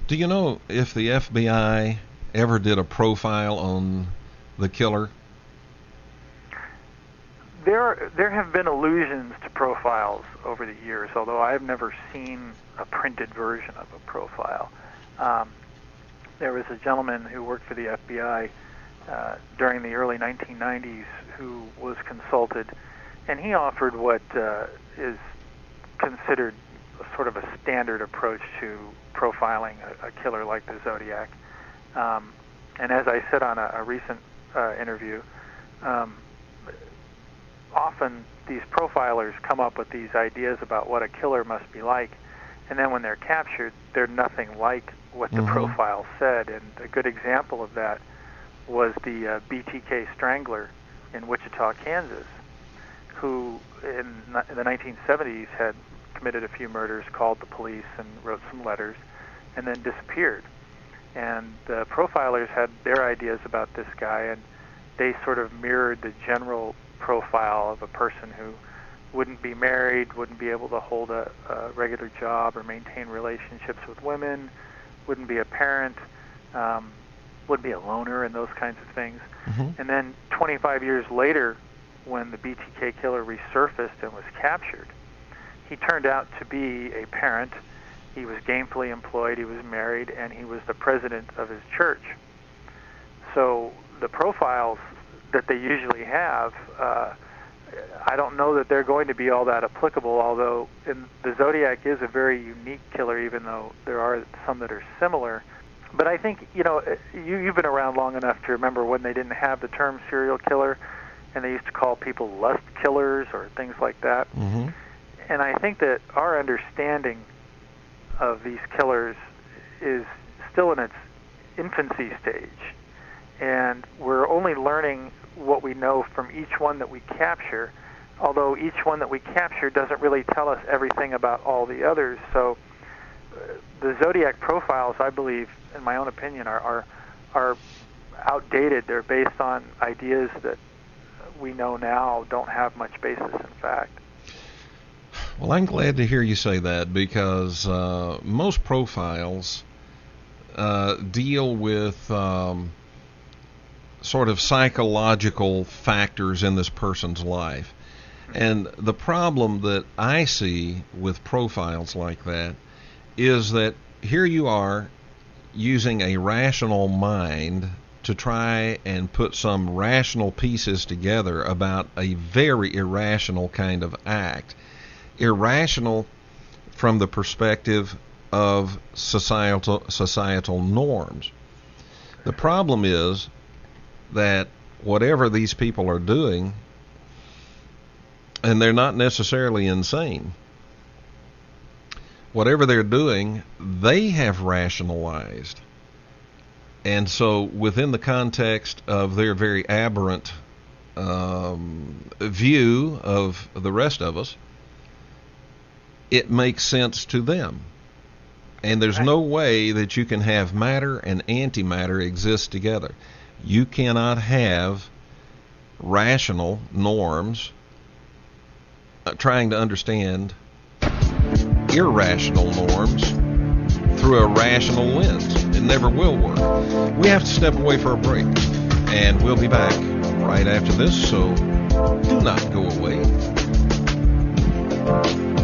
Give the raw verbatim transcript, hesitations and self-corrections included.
Do you know if the F B I ever did a profile on the killer? There, there have been allusions to profiles over the years, although I've never seen a printed version of a profile. Um, there was a gentleman who worked for the F B I uh, during the early nineteen nineties who was consulted, and he offered what uh, is considered a sort of a standard approach to profiling a, a killer like the Zodiac. Um, and as I said on a, a recent uh, interview, um, often these profilers come up with these ideas about what a killer must be like, and then when they're captured, they're nothing like what the mm-hmm. profile said. And a good example of that was the uh, B T K Strangler in Wichita, Kansas, who in, in the nineteen seventies had committed a few murders, called the police and wrote some letters, and then disappeared. And the profilers had their ideas about this guy, and they sort of mirrored the general profile of a person who wouldn't be married, wouldn't be able to hold a, a regular job or maintain relationships with women, wouldn't be a parent, um, would be a loner, and those kinds of things. Mm-hmm. And then twenty-five years later, when the B T K killer resurfaced and was captured, he turned out to be a parent. He was gainfully employed, he was married, and he was the president of his church. So the profiles that they usually have, uh, I don't know that they're going to be all that applicable, although in, the Zodiac is a very unique killer, even though there are some that are similar. But I think, you know, you, you've been around long enough to remember when they didn't have the term serial killer, and they used to call people lust killers or things like that. Mm-hmm. And I think that our understanding of these killers is still in its infancy stage. And we're only learning what we know from each one that we capture, although each one that we capture doesn't really tell us everything about all the others. So uh, the Zodiac profiles, I believe, in my own opinion, are, are, are outdated. They're based on ideas that we know now don't have much basis in fact. Well, I'm glad to hear you say that, because uh, most profiles uh, deal with um, sort of psychological factors in this person's life. And the problem that I see with profiles like that is that here you are using a rational mind to try and put some rational pieces together about a very irrational kind of act. Irrational from the perspective of societal societal norms. The problem is that whatever these people are doing, and they're not necessarily insane, whatever they're doing, they have rationalized. And so within the context of their very aberrant um, view of the rest of us, it makes sense to them. And there's no way that you can have matter and antimatter exist together. You cannot have rational norms uh, trying to understand irrational norms through a rational lens. It never will work. We have to step away for a break, and we'll be back right after this, so do not go away.